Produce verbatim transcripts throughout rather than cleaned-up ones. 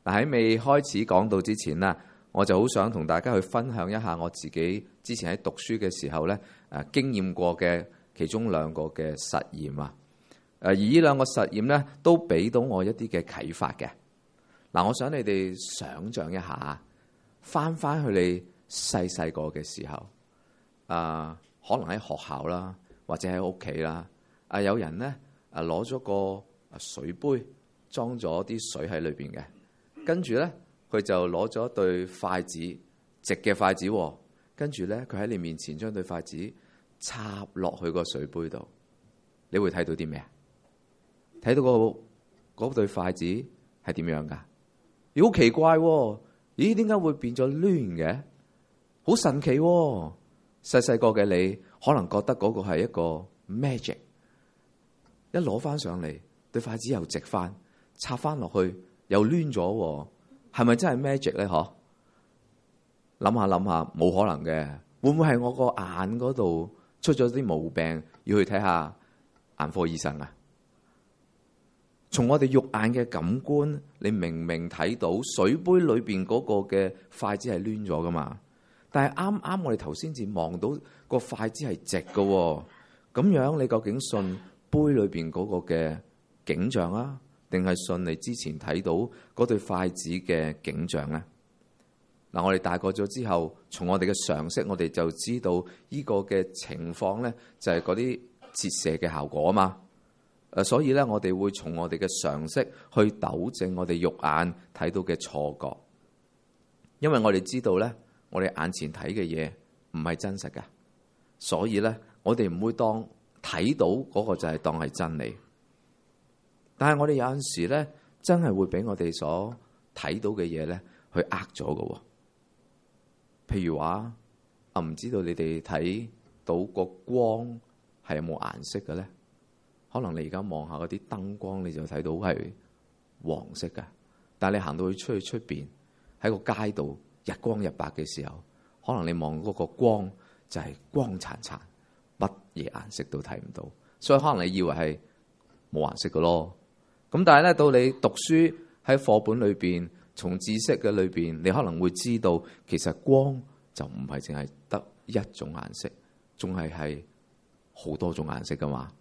嗱，喺未開始講到之前呢，我就好想同大家去分享一下我自己之前喺讀書嘅時候咧誒經驗過嘅其中兩個嘅實驗啊。誒而呢兩個實驗咧都俾到我一啲嘅啟發嘅。嗱，我想你哋想像一下，翻翻去你細細個嘅時候，啊，可能喺學校啦，或者喺屋企啦，啊有人咧啊攞咗個水杯裝咗啲水喺裏邊嘅，跟住咧佢就攞咗對筷子，直嘅筷子，跟住咧佢喺你面前將對筷子插落去個水杯度，你會睇到啲咩啊？睇到個嗰對筷子係點樣㗎？咦，好奇怪喎！咦，點解會變咗攣嘅？好神奇喎！細細個嘅你可能覺得嗰個係一個 magic， 一攞翻上嚟對筷子又直翻，插翻落去又攣咗，係咪真係 magic 咧？嗬？諗下諗下，冇可能嘅。會唔會係我個眼嗰度出咗啲毛病，要去睇下眼科醫生啊？從我哋肉眼嘅感官，你明明睇到水杯裏邊嗰個嘅筷子係攣咗噶嘛？但係啱啱我哋頭先至望到個筷子係直嘅喎，咁樣你究竟信杯裏邊嗰個嘅景象啊，定係信你之前睇到嗰對筷子嘅景象咧？嗱，我哋大個咗之後，從我哋嘅常識，我哋就知道呢個嘅情況咧，就係嗰啲折射嘅效果啊嘛。誒，所以咧，我哋會從我哋嘅常識去糾正我哋肉眼睇到嘅錯覺，因為我哋知道咧，我哋眼前睇嘅嘢唔係真實㗎，所以咧，我哋唔會當睇到嗰個就係當係真理。但係我哋有陣時咧，真係會俾我哋所睇到嘅嘢咧，去呃咗㗎。譬如話，啊，唔知道你哋睇到個光係有冇顏色嘅咧？可能你而家望下嗰啲燈光，你就睇到係黃色㗎。但係你行到去出去出邊喺個街度，日光日白嘅時候，可能你望嗰個光就係光燦燦，乜嘢顏色都睇唔到。所以可能你以為係冇顏色嘅咯。咁但係咧，到你讀書喺課本裏邊，從知識嘅裏邊，你可能會知道其實光就唔係淨係得一種顏色，仲係係好多種顏色㗎嘛。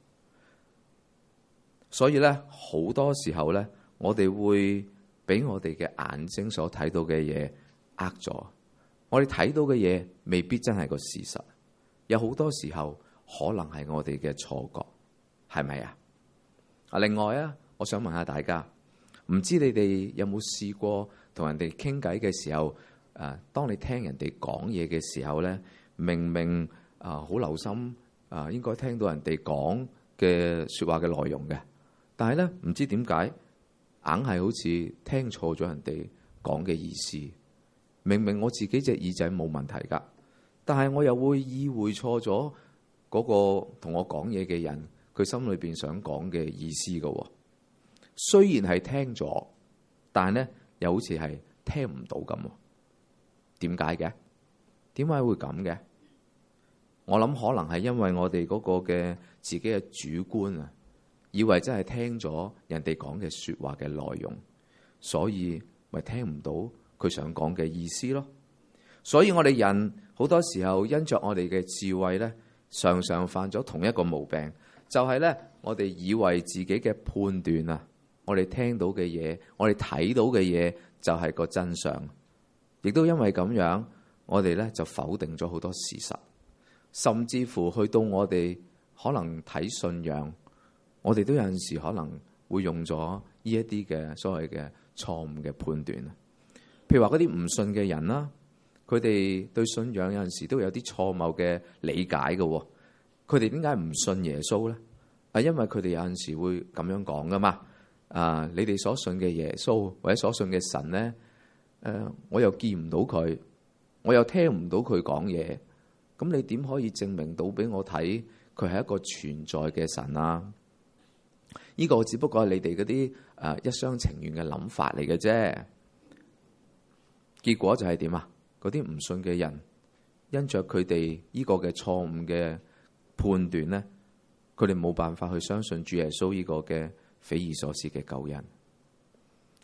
所以咧，好多時候咧，我哋會俾我哋嘅眼睛所睇到嘅嘢呃咗。我哋睇到嘅嘢未必真係個事實，有好多時候可能係我哋嘅錯覺，係咪啊？啊，另外啊，我想問下大家，唔知你哋有冇試過同人哋傾偈嘅時候，誒，當你聽人哋講嘢嘅時候咧，明明啊好留心啊，應該聽到人哋講嘅説話嘅內容嘅。但係咧，唔知點解，硬係好似聽錯咗人哋講嘅意思。明明我自己隻耳仔冇問題㗎，但係我又會意會錯咗嗰個同我講嘢嘅人，佢心裏邊想講嘅意思㗎。雖然係聽咗，但係咧又好似係聽唔到咁。點解嘅？點解會咁嘅？我諗可能係因為我哋嗰個嘅自己嘅主觀啊。以為真係聽咗人哋講嘅説話嘅內容，所以咪聽唔到佢想講嘅意思咯。所以我哋人好多時候因着我哋嘅智慧咧，常常犯咗同一個毛病，就係咧我哋以為自己嘅判斷啊，我哋聽到嘅嘢，我哋睇到嘅嘢就係個真相，亦都因為咁樣，我哋咧就否定咗好多事實，甚至乎去到我哋可能睇信仰。我哋都有陣時可能會用咗呢一啲嘅所謂嘅錯誤嘅判斷啊，譬如話嗰啲唔信嘅人啦，佢哋對信仰有陣時都有啲錯謬嘅理解嘅。佢哋點解唔信耶穌咧？啊，因為佢哋有陣時會咁樣講噶嘛。啊，你哋所信嘅耶穌或者所信嘅神咧，誒，我又見唔到佢，我又聽唔到佢講嘢，咁你點可以證明到俾我睇佢係一個存在嘅神啊？呢個只不過係你哋嗰啲誒一廂情願嘅諗法嚟嘅啫。結果就係點啊？嗰啲唔信嘅人，因着佢哋呢個嘅錯誤嘅判斷咧，佢哋冇辦法去相信主耶穌呢個嘅匪夷所思嘅救恩。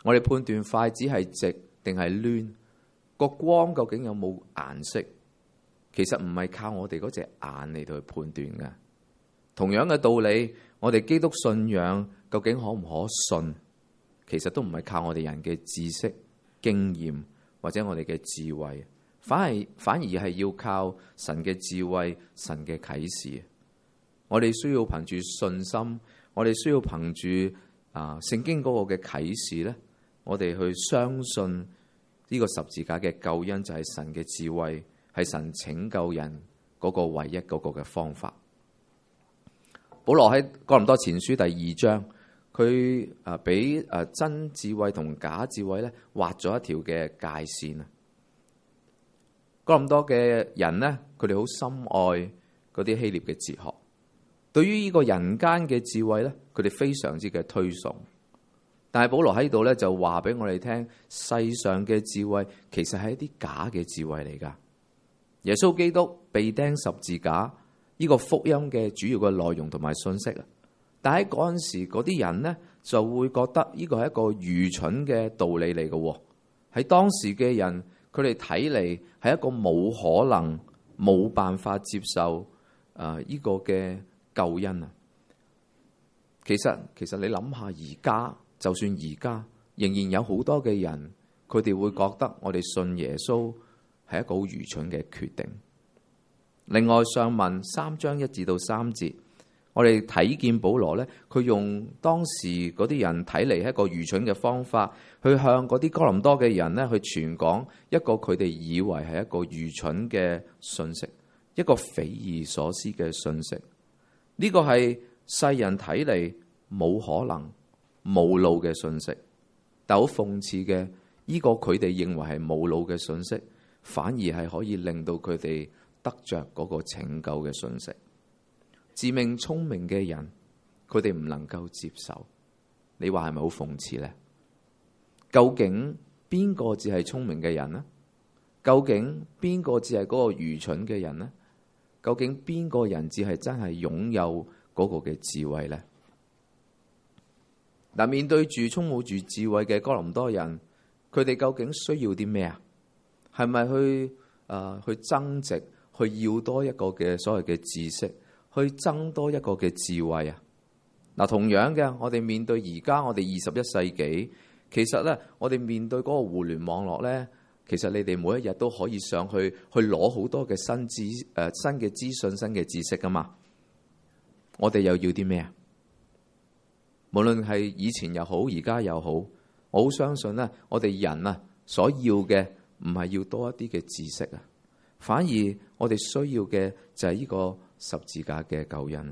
我哋判斷筷子係直定係攣，個光究竟有冇顏色，其實唔係靠我哋嗰隻眼嚟到去判斷嘅。同樣嘅道理，我哋基督信仰究竟可唔可信，其實都唔係靠我哋人嘅知識、經驗或者我哋嘅智慧，反而反而係要靠神嘅智慧、神嘅啟示。我哋需要憑住信心，我哋需要憑住啊聖經嗰個嘅啟示咧，我哋去相信呢個十字架嘅救恩就係神嘅智慧，係神拯救人嗰個唯一嗰個嘅方法。保羅喺哥林多前書第二章，佢啊俾啊真智慧同假智慧咧畫咗一條嘅界線啊。哥林多嘅人呢，佢哋好深愛嗰啲希臘嘅哲學，對於呢個人間嘅智慧咧，佢哋非常之嘅推崇。但係保羅喺度咧就話俾我哋聽，世上嘅智慧其實係一啲假嘅智慧嚟噶。耶穌基督被釘十字架，呢個福音嘅主要嘅內容同埋信息啊，但喺嗰陣時嗰啲人呢，就會覺得呢個係一個愚蠢嘅道理嚟嘅。喺當時嘅人，佢哋睇嚟係一個冇可能、冇辦法接受誒呢個嘅救恩啊。其實其實你諗下，而家就算而家仍然有好多嘅人，佢哋會覺得我哋信耶穌係一個好愚蠢嘅決定。另外上文三章一至到三節，我哋睇見保羅咧，佢用當時嗰啲人睇嚟係一個愚蠢嘅方法，去向嗰啲哥林多嘅人咧去傳講一個佢哋以為係一個愚蠢嘅信息，一個匪夷所思嘅信息。呢個係世人睇嚟冇可能、冇腦嘅信息，但好諷刺嘅，呢個佢哋認為係冇腦嘅信息，反而係可以令到佢哋得着嗰個拯救嘅信息。自命聰明嘅人，佢哋唔能夠接受，你話係咪好諷刺呢？究竟邊個至係聰明嘅人呢？究竟邊個至係嗰個愚蠢嘅人呢？究竟邊個人至係真係擁有嗰個嘅智慧呢？嗱，面對住充滿住智慧嘅哥林多人，佢哋究竟需要啲咩啊？係咪去誒、呃、去增值？去要多一個嘅所謂嘅知識，去增多一個嘅智慧啊！嗱，同樣嘅，我哋面對而家我哋二十一世紀，其實咧，我哋面對嗰個互聯網絡咧，其實你哋每一日都可以上去去攞好多嘅新知誒、呃、新嘅資訊、新嘅知識噶嘛。我哋又要啲咩啊？無論係以前又好，而家又好，我好相信咧，我哋人啊所要嘅唔係要多一啲嘅知識啊。反而我哋需要嘅就係呢個十字架嘅救恩，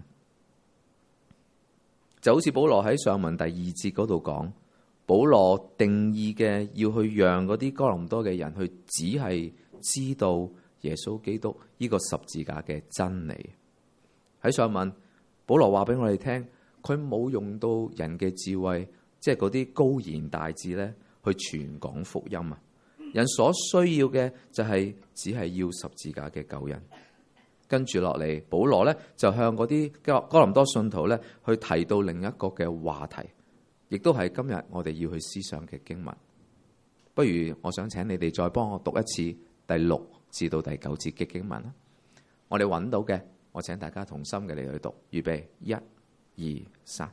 就好似保羅喺上文第二節嗰度講，保羅定義嘅要去讓嗰啲哥林多嘅人去只係知道耶穌基督呢個十字架嘅真理。喺上文保羅話俾我哋聽，佢冇用到人嘅智慧，即係嗰啲高言大智咧去傳講福音啊。人所需要嘅就係只係要十字架嘅救恩。跟住落嚟，保羅咧就向嗰啲哥哥林多信徒咧去提到另一個嘅話題，亦都係今日我哋要去思想嘅經文。不如我想請你哋再幫我讀一次第六至到第九節嘅經文啦。我哋揾到嘅，我請大家同心嘅嚟去讀。預備，一、二、三。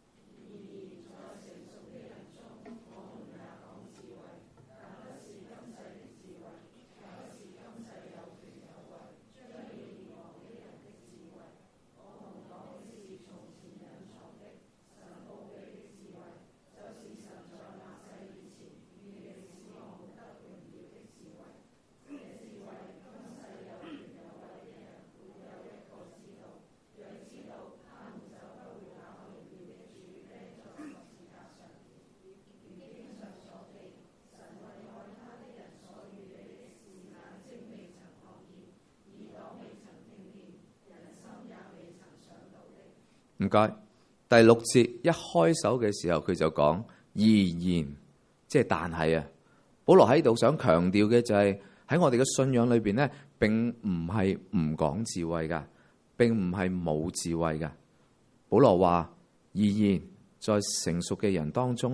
唔該，第六節一開首嘅時候，佢就講然而，即係但係啊，保羅喺度想強調嘅就係、是、喺我哋嘅信仰裏邊咧，並唔係唔講智慧噶，並唔係冇智慧噶。保羅話然而，在成熟嘅人當中咧，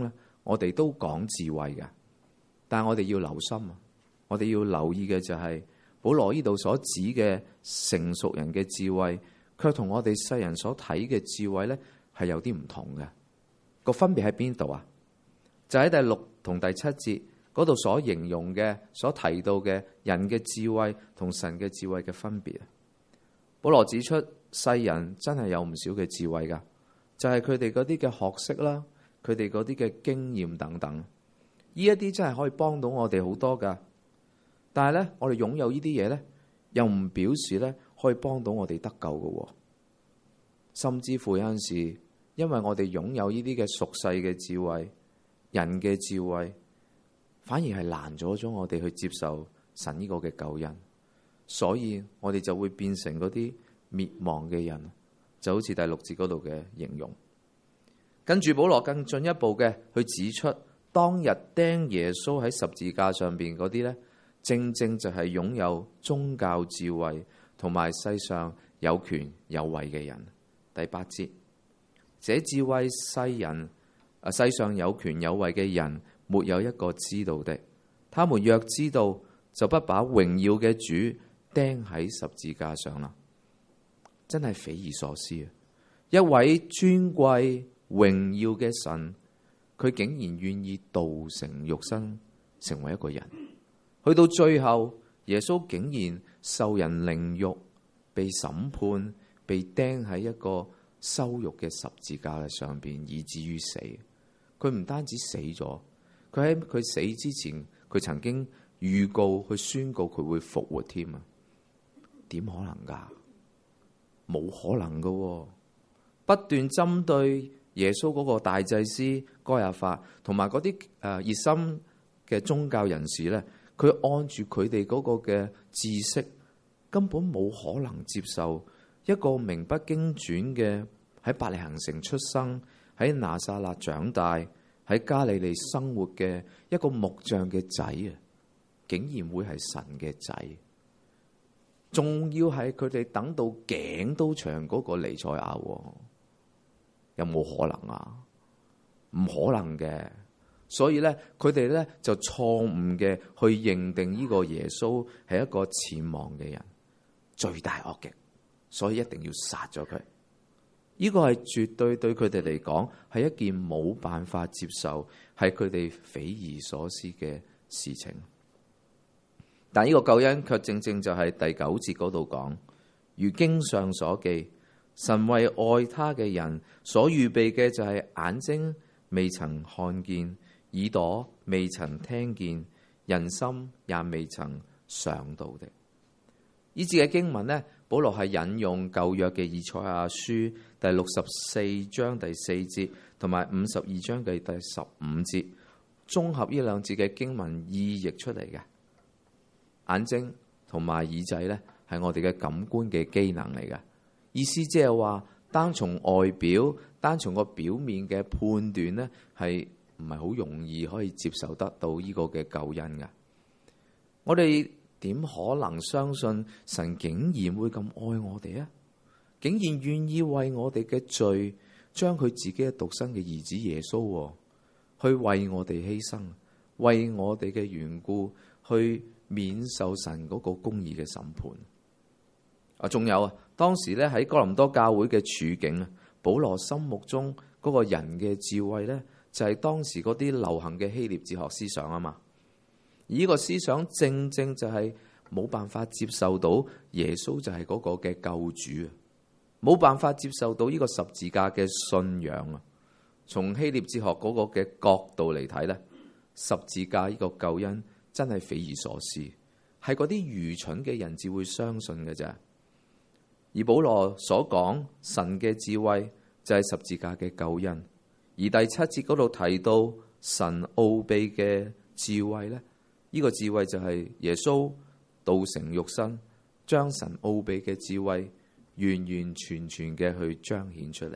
我哋都講智慧嘅，但係我哋要留心啊！我哋要留意嘅就係保羅呢度所指嘅成熟人嘅智慧，卻同我哋世人所睇嘅智慧咧係有啲唔同嘅。個分別喺邊度啊？就喺第六同第七節嗰度所形容嘅、所提到嘅人嘅智慧同神嘅智慧嘅分別啊！保羅指出，世人真係有唔少嘅智慧噶，就係佢哋嗰啲嘅學識啦，佢哋嗰啲嘅經驗等等，呢一啲真係可以幫到我哋好多噶。但係咧，我哋擁有呢啲嘢咧，又唔表示咧可以幫到我哋得救噶。甚至乎有陣時，因為我哋擁有呢啲嘅俗世嘅智慧、人嘅智慧，反而係攔咗咗我哋去接受神呢個嘅救恩，所以我哋就會變成嗰啲滅亡嘅人，就好似第六節嗰度嘅形容。跟住保羅更進一步嘅去指出，當日釘耶穌喺十字架上邊嗰啲咧，正正就係擁有宗教智慧同埋世上有權有位嘅人。第八節，這智慧世人啊，世上有權有位嘅人，沒有一個知道的。他們若知道，就不把榮耀嘅主釘喺十字架上啦。真係匪夷所思啊！一位尊貴榮耀嘅神，佢竟然願意道成肉身，成為一個人。去到最後，耶穌竟然受人凌辱，被審判，被釘喺一個羞辱嘅十字架嘅上邊，以至於死。佢唔單止死咗，佢喺佢死之前，佢曾經預告，去宣告佢會復活添啊！點可能噶？冇可能噶！不斷針對耶穌嗰個大祭司該亞法，同埋嗰啲誒熱心嘅宗教人士咧，佢按住佢哋嗰個嘅知識，根本冇可能接受一個名不經傳嘅喺伯利恆城出生，喺拿撒勒長大，喺加利利生活嘅一個木匠嘅仔啊，竟然會係神嘅仔，仲要係佢哋等到頸都長嗰個彌賽亞，有冇可能啊？唔可能嘅。所以咧，佢哋咧就錯誤嘅去認定呢個耶穌係一個僭妄嘅人，罪大惡極，所以一定要殺咗佢。呢個係絕對對佢哋嚟講係一件冇辦法接受，係佢哋匪夷所思嘅事情。但呢個救恩卻正正就係第九節嗰度講，如經上所記，神為愛他嘅人所預備嘅就係眼睛未曾看見，耳朵未曾聽見，人心也未曾想到的。呢節嘅經文呢，保羅係引用舊約嘅以賽亞書第六十四章第四節，同埋五十二章嘅第十五節，綜合呢兩節嘅經文意譯出嚟嘅。眼睛同埋耳仔呢，係我哋嘅感官嘅機能嚟嘅。意思即係話，單從外表、單從個表面嘅判斷呢，係唔係好容易可以接受得到呢個嘅救恩㗎？我哋點可能相信神竟然會咁愛我哋啊？竟然願意為我哋嘅罪，將佢自己嘅獨生嘅兒子耶穌去為我哋犧牲，為我哋嘅緣故去免受神嗰個公義嘅審判啊！仲有啊，當時咧喺哥林多教會嘅處境啊，保羅心目中嗰個人嘅智慧咧，就係當時嗰啲流行嘅希臘哲學思想啊嘛。而呢個思想正正就係冇辦法接受到耶穌就係嗰個嘅救主啊，冇辦法接受到呢個十字架嘅信仰啊。從希臘哲學嗰個嘅角度嚟睇咧，十字架呢個救恩真係匪夷所思，係嗰啲愚蠢嘅人至會相信嘅啫。而保羅所講神嘅智慧就係十字架嘅救恩，而第七節嗰度提到神奧秘嘅智慧咧，呢個智慧就係耶穌道成肉身，將神奧秘嘅智慧完完全全嘅去彰顯出嚟。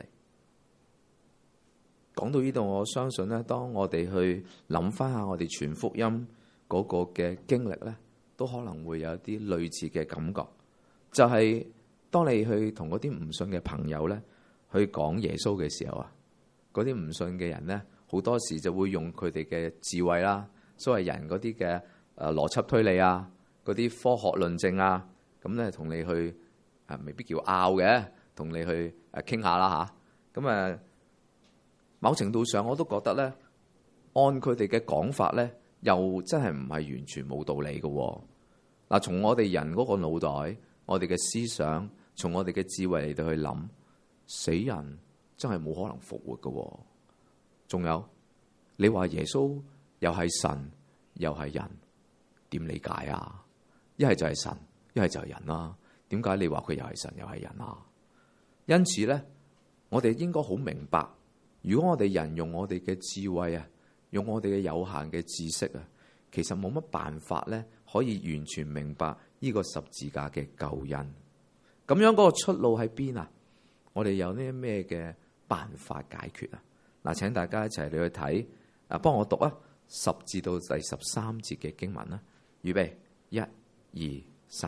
講到呢度，我相信咧，當我哋去諗翻下我哋傳福音嗰個嘅經歷咧，都可能會有一啲類似嘅感覺，就係當你去同嗰啲唔信嘅朋友咧去講耶穌嘅時候啊，嗰啲唔信嘅人咧， 好多時就會用佢哋嘅智慧啦，所謂人嗰啲嘅誒邏輯推理啊，嗰啲科學論證啊，咁咧同你去啊未必叫拗嘅，同你去誒傾下啦嚇。咁誒某程度上我都覺得咧，按佢哋嘅講法咧，又真係唔係完全冇道理嘅。嗱，從我哋人嗰個腦袋，我哋嘅思想，從我哋嘅智慧嚟到去諗，死人真係冇可能復活嘅。仲有，你話耶穌又係神又係人，點理解啊？一係就係神，一係就係人啦。點解你話佢又係神又係人啊？因此咧，我哋應該好明白，如果我哋人用我哋嘅智慧啊，用我哋嘅有限嘅知識啊，其實冇乜辦法咧，可以完全明白呢個十字架嘅救恩。咁樣嗰個出路喺邊啊？我哋有啲咩嘅辦法解決啊？嗱，請大家一齊嚟去睇，啊，幫我讀啊，十至到第十三節嘅經文啦。預備，一、二、三。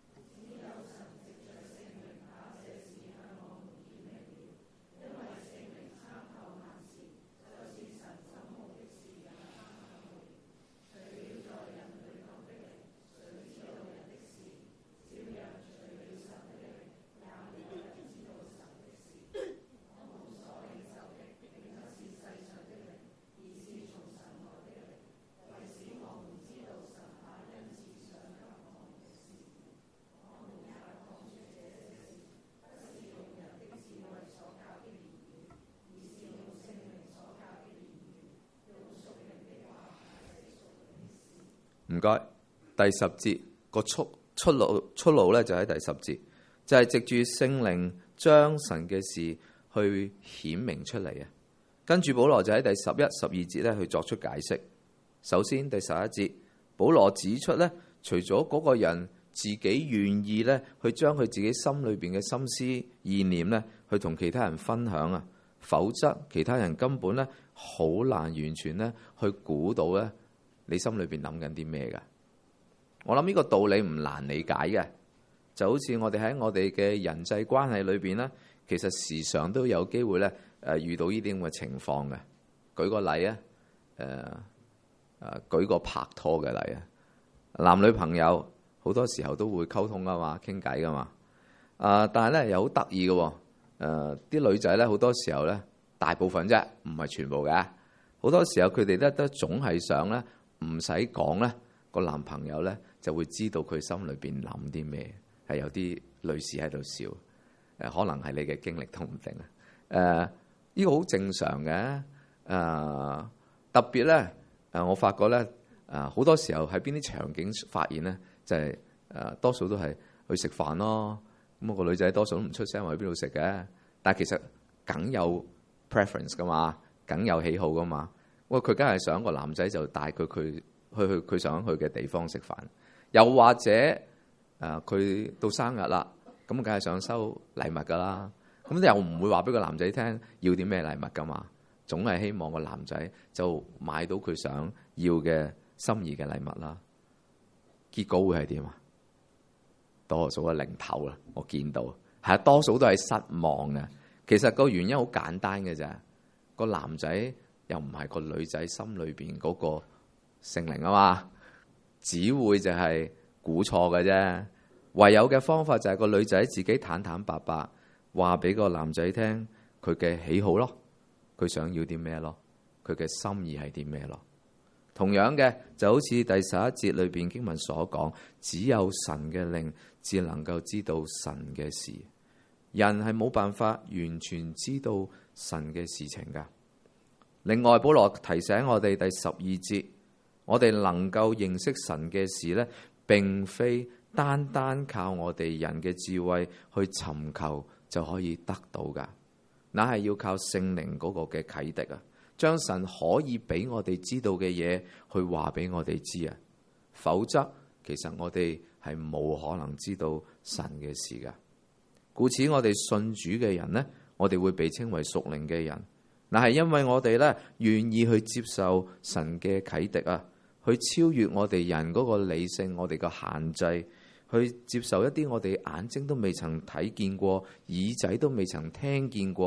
唔該，第十節個出出路出路咧就喺第十節，就係、是、藉住聖靈將神嘅事去顯明出嚟啊。跟住保羅就喺第十一、十二節咧去作出解釋。首先第十一節，保羅指出咧，除咗嗰個人自己願意咧去將佢自己心裏邊嘅心思意念咧去同其他人分享啊，否則其他人根本咧好難完全咧去估到咧你心裏邊諗緊啲咩㗎？我諗呢個道理唔難理解嘅，就好似我哋喺我哋嘅人際關係裏邊咧，其實時常都有機會咧誒遇到呢啲咁嘅情況嘅。舉個例啊，誒誒舉個拍拖嘅例啊，男女朋友好多時候都會溝通㗎嘛，傾偈㗎嘛。啊，但係咧又好得意嘅喎，誒啲女仔咧好多時候咧，大部分啫，唔係全部嘅。好多時候佢哋咧都總係想咧。唔使講咧，個男朋友咧就會知道佢心裏邊諗啲咩，係有啲女士喺度笑，誒可能係你嘅經歷都唔定啊。誒、呃、呢、呢個好正常嘅，誒、呃、特別咧誒，我發覺咧誒好多時候喺邊啲場景發現咧，就係、是、誒、呃、多數都係去食飯咯。咁、個女仔多數都唔出聲話去邊度食嘅，但係其實梗有 preference 噶嘛，梗有喜好噶嘛。喂，佢梗係想個男仔就帶佢去去去佢想去嘅地方食飯，又或者誒佢、呃、到生日啦，咁梗係想收禮物噶啦。咁又唔會話俾個男仔聽要啲咩禮物噶嘛，總係希望個男仔就買到佢想要嘅心儀嘅禮物啦。結果會係點啊？多數係零頭啦，我見到係多數都係失望嘅。其實個原因好簡單嘅咋，個男仔。又唔係個女仔心裏邊嗰個聖靈啊嘛，只會就係估錯嘅啫。唯有嘅方法就係個女仔自己坦坦白白話俾個男仔聽佢嘅喜好咯，佢想要啲咩咯，佢嘅心意係啲咩咯。同樣嘅就好似第十一節裏邊經文所講，只有神嘅靈至能夠知道神嘅事，人係冇辦法完全知道神嘅事情噶。另外，保羅提醒我哋第十二節，我哋能夠認識神嘅事咧，並非單單靠我哋人嘅智慧去尋求就可以得到噶，那係要靠聖靈嗰個嘅啟迪啊，將神可以俾我哋知道嘅嘢去話俾我哋知啊，否則其實我哋係冇可能知道神嘅事噶。故此，我哋信主嘅人呢，我哋會被稱為屬靈嘅人。嗱，係因為我哋咧願意去接受神嘅啟迪啊，去超越我哋人嗰個理性，我哋個限制，去接受一啲我哋眼睛都未曾睇見過，耳仔都未曾聽見過，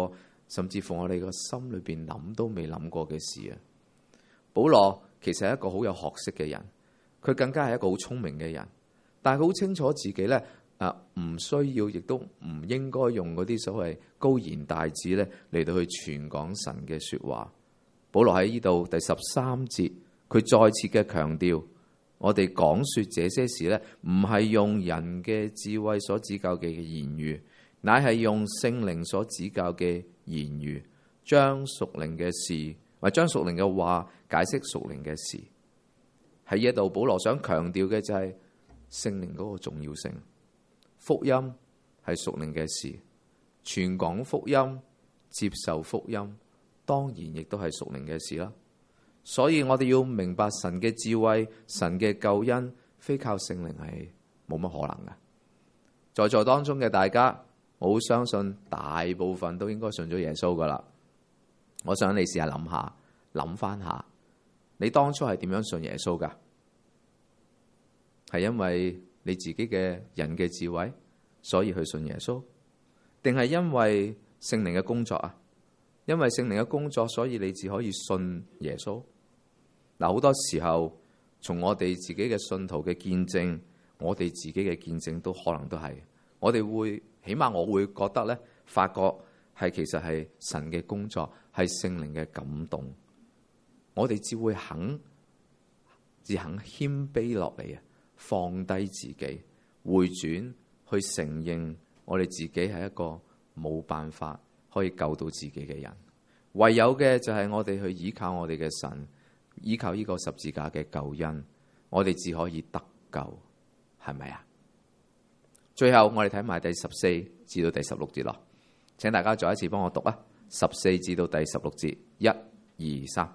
甚至乎我哋個心裏邊諗都未諗過嘅事啊！保羅其實係一個好有學識嘅人，佢更加係一個好聰明嘅人，但係佢好清楚自己咧，誒唔需要，亦都唔應該用嗰啲所謂高言大智咧嚟到去傳講神嘅說話。保羅喺呢度第十三節，佢再次嘅強調，我哋講說這些事咧，唔係用人嘅智慧所指教嘅言語，乃係用聖靈所指教嘅言語，將屬靈嘅事，或將屬靈嘅話解釋屬靈嘅事。喺呢度，保羅想強調嘅就係聖靈嗰個重要性。福音係屬靈嘅事，傳講福音、接受福音，當然亦都係屬靈嘅事啦。所以我哋要明白神嘅智慧、神嘅救恩，非靠聖靈係冇乜可能嘅。在座當中嘅大家，我好相信大部分都應該信咗耶穌噶啦。我想你試下諗下，諗翻下，你當初係點樣信耶穌噶？係因為你自己嘅人嘅智慧，所以去信耶穌，定係因為聖靈嘅工作啊？因為聖靈嘅工作，所以你只可以信耶穌。嗱，好多時候從我哋自己嘅信徒嘅見證，我哋自己嘅見證都可能都係，我哋會起碼我會覺得咧，發覺係其實係神嘅工作，係聖靈嘅感動。我哋只會肯，只肯謙卑落嚟啊，放低自己，回轉去承認我哋自己係一個冇辦法可以救到自己嘅人，唯有嘅就係我哋去依靠我哋嘅神，依靠呢個十字架嘅救恩，我哋只可以得救，係咪啊？最後我哋睇埋第十四至到第十六節咯，請大家再一次幫我讀啊，十四至到第十六節，一、二、三。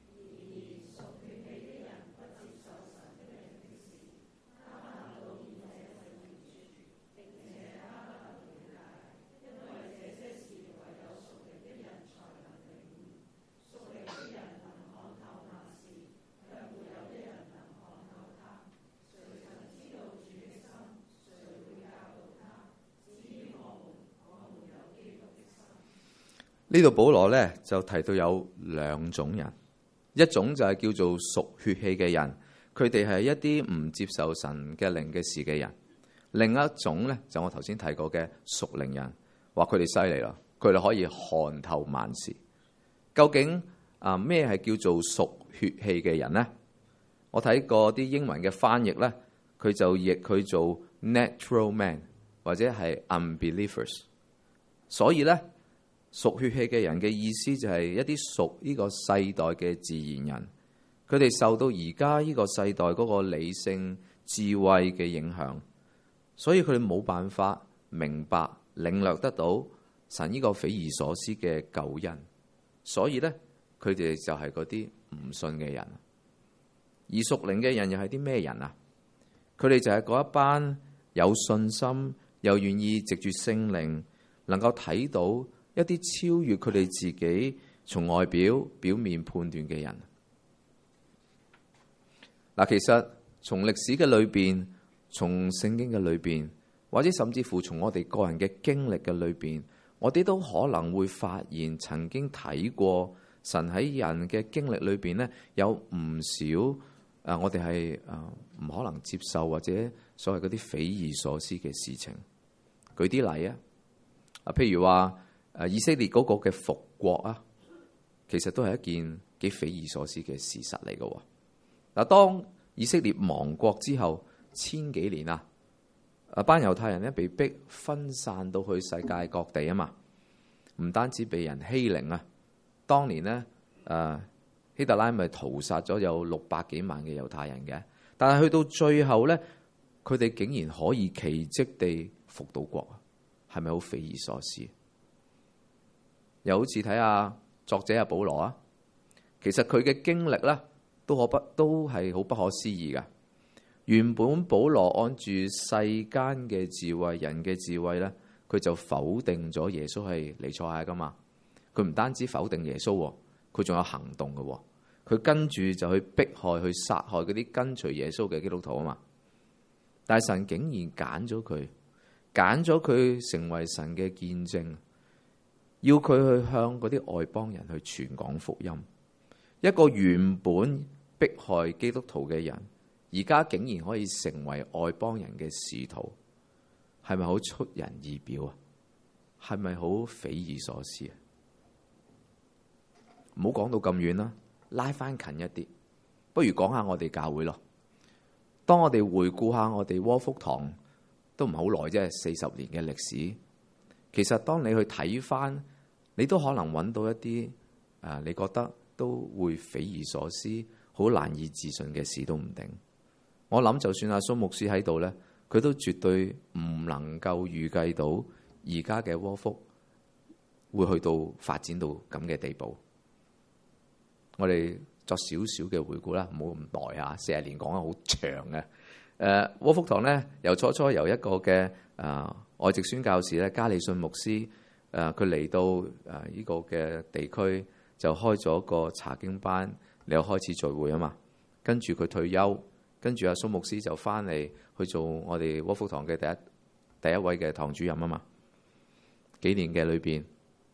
呢度保羅咧就提到有兩種人，一種就係叫做屬血氣嘅人，佢哋係一啲唔接受神嘅靈嘅事嘅人；另一種咧就我頭先提過嘅屬靈人，話佢哋犀利啦，佢哋可以看透萬事。究竟啊咩係叫做屬血氣嘅人呢？我睇過啲英文嘅翻譯咧，佢就譯佢做 natural man 或者係 unbelievers。所以咧，屬血氣嘅人嘅意思就係一啲屬呢個世代嘅自然人，佢哋受到而家呢個世代嗰個理性智慧嘅影響，所以佢哋冇辦法明白領略得到神呢個匪夷所思嘅救恩，所以咧佢哋就係嗰啲唔信嘅人。而屬靈嘅人又係啲咩人啊？佢哋就係嗰一班有信心又願意藉住聖靈能夠睇到一啲超越佢哋自己從外表表面判斷嘅人。嗱，其實從歷史嘅裏邊，從聖經嘅裏邊，或者甚至乎從我哋個人嘅經歷嘅裏邊，我哋都可能會發現曾經睇過神喺人嘅經歷裏邊咧，有唔少誒，我哋係誒唔可能接受或者所謂嗰啲匪夷所思嘅事情。舉啲例啊，啊，譬如話誒以色列嗰個嘅復國啊，其實都係一件幾匪夷所思嘅事實嚟嘅。嗱，當以色列亡國之後千幾年啊，啊班猶太人咧被逼分散到去世界各地啊嘛，唔單止被人欺凌啊，當年咧誒希特拉咪屠殺咗有六百幾萬嘅猶太人嘅，但係去到最後咧，佢哋竟然可以奇蹟地復到國，係咪好匪夷所思？又好似睇下作者阿保羅啊，其實佢嘅經歷咧都可不都係好不可思議噶。原本保羅按住世間嘅智慧、人嘅智慧咧，佢就否定咗耶穌係彌賽亞噶嘛。佢唔單止否定耶穌，佢仲有行動嘅。佢跟住就去迫害、去殺害嗰啲跟隨耶穌嘅基督徒啊嘛。但係神竟然揀咗佢，揀咗佢成為神嘅見證。 要佢去向嗰啲外邦人去傳講福音。一個原本迫害基督徒嘅人，而家竟然可以成為外邦人嘅使徒，係咪好出人意表啊？係咪好匪夷所思啊？唔好講到咁遠啦，拉翻近一啲，不如講下我哋教會咯。當我哋回顧下我哋窩福堂，都唔係好耐啫，四十年嘅歷史。其實當你去睇翻，你都可能揾到一啲誒，你覺得都會匪夷所思、好難以置信嘅事都唔定。我諗就算阿蘇牧師喺度咧，佢都絕對唔能夠預計到而家嘅窩福會去到發展到咁嘅地步。我哋作少少嘅回顧啦，唔好咁耐啊，四十年講得好長嘅。誒，窩福堂咧，由初初由一個嘅誒外籍宣教士咧，加利信牧師誒，佢嚟到誒呢個嘅地區就開咗個查經班，你又開始聚會啊嘛。跟住佢退休，跟住阿蘇牧師就翻嚟去做我哋窩福堂嘅第一第一位嘅堂主任啊嘛。幾年嘅裏邊，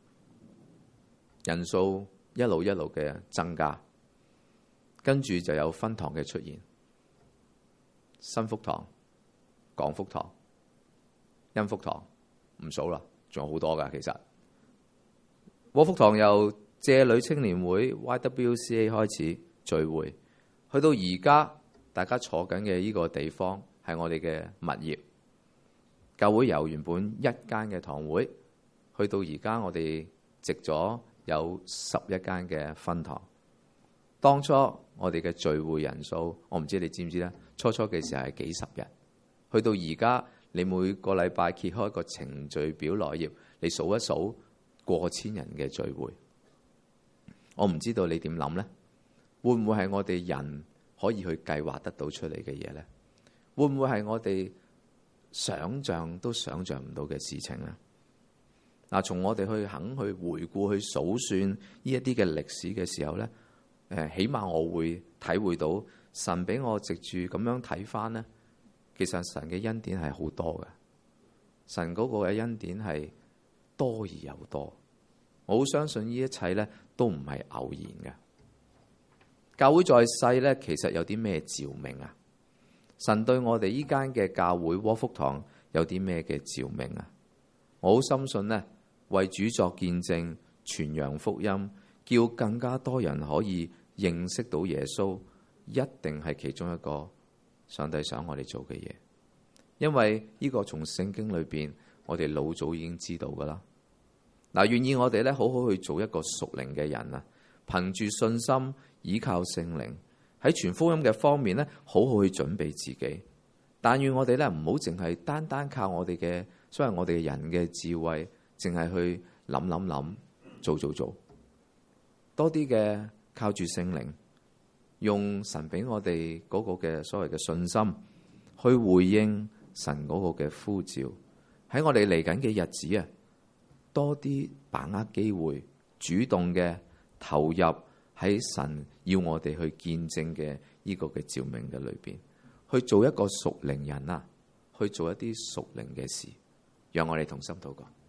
人數一路一路嘅增加，跟住就有分堂嘅出現，新福堂、廣福堂、恩福堂，唔數啦，仲有好多噶。其實窩福堂由借女青年會 Y W C A 開始聚會，去到而家大家坐緊嘅呢個地方係我哋嘅物業。教會由原本一間嘅堂會，去到而家我哋植咗有十一間嘅分堂。當初我哋嘅聚會人數，我唔知你知唔知咧？初初嘅時候係幾十人，去到而家你每個禮拜揭開個程序表內頁，你數一數過千人嘅聚會。我唔知道你點諗呢？會唔會係我哋人可以去計劃得到出嚟嘅嘢呢？會唔會係我哋想像都想像唔到嘅事情呢？嗱，從我哋去肯去回顧、去數算呢一啲嘅歷史嘅時候呢，誒，起碼我會體會到神俾我藉住咁樣睇翻呢，其實神嘅恩典係好多嘅，神嗰個嘅恩典係多而又多。我好相信呢一切呢都唔係偶然嘅。教會在世呢，其實有啲咩召命啊？神對我哋依間嘅教會窩福堂有啲咩嘅召命啊？我好深信呢，為主作見證、傳揚福音，叫更加多人可以認識到耶穌，一定係其中一個上帝想我哋做嘅嘢。因為呢個從聖經裏邊，我哋老早已經知道噶啦。嗱，願意我哋咧好好去做一個屬靈嘅人啊，憑住信心依靠聖靈，喺傳福音嘅方面咧，好好去準備自己。但願我哋咧唔好淨係單單靠我哋嘅，所謂我哋嘅人嘅智慧，淨係去諗諗諗，做做做，多啲嘅靠住聖靈，用神俾我哋嗰個嘅所謂嘅信心，去回應神嗰個嘅呼召。喺我哋嚟緊嘅日子啊，多啲把握機會，主動嘅投入喺神要我哋去見證嘅呢個嘅召命嘅裏邊，去做一個屬靈人啊，去做一啲屬靈嘅事，讓我哋同心禱告。